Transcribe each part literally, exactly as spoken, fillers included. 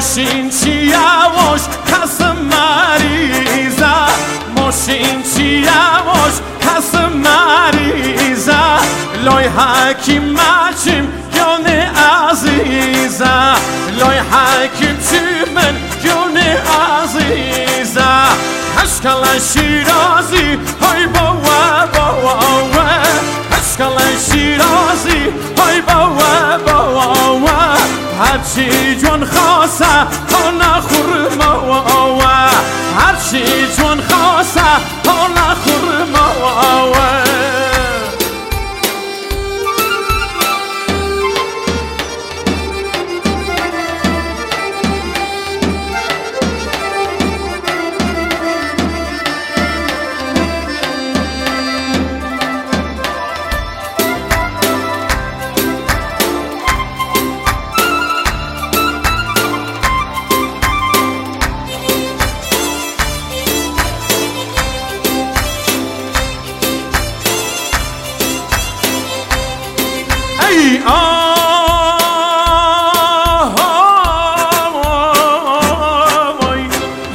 ماشین چی یواش کس مریضه ماشین چی یواش کس مریضه لای حکیم مچیم جان عزیزه لای حکیم چی من جان عزیزه اشکال شیرازی های باوا باوا اشکال شیرازی های باوا باوا هرچی جون خواسته تا نخور مواوا هرچی جون خواسته تا نخور مواوا ای آی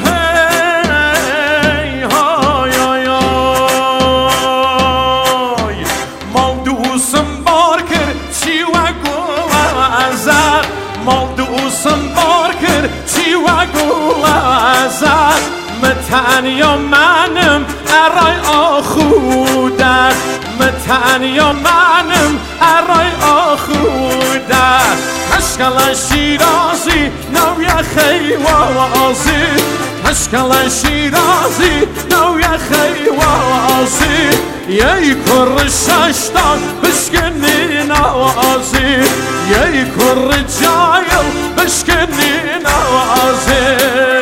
هی های های مال دوستم بار کرد چی و گل ازد مال دوستم بار کرد چی و گل ازد متنیا منم ارای آخودت متنیا منم ارای آخودت اشکال شیرازی نو یا خیوازی اشکال شیرازی نو یا خیوازی یی کر ششتان بشکنی نوازی یی کر جایل بشکنی نوازی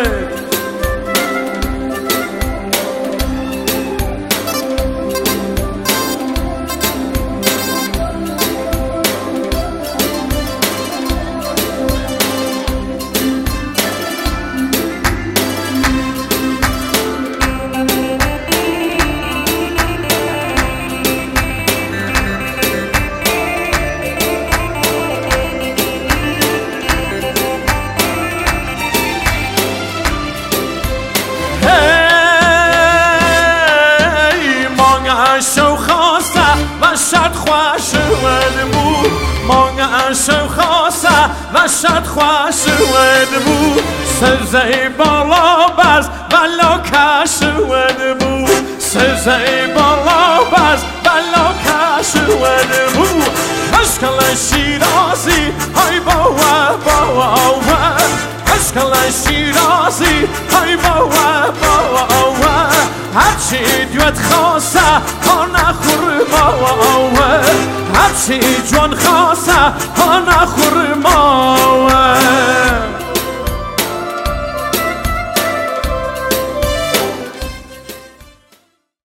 شو خواسته و شد خوش ود بود مانگا شو خواسته و شد خوش ود بود سرزه بالا بز بلا کش ود بود سرزه بالا بز بلا کش ود بود اشکال شیرازی های باوا باوا اشکال شیرازی های باوا باوا هرچی دوت خواسته ها نخور مواوا هرچی جون خواسته ها نخور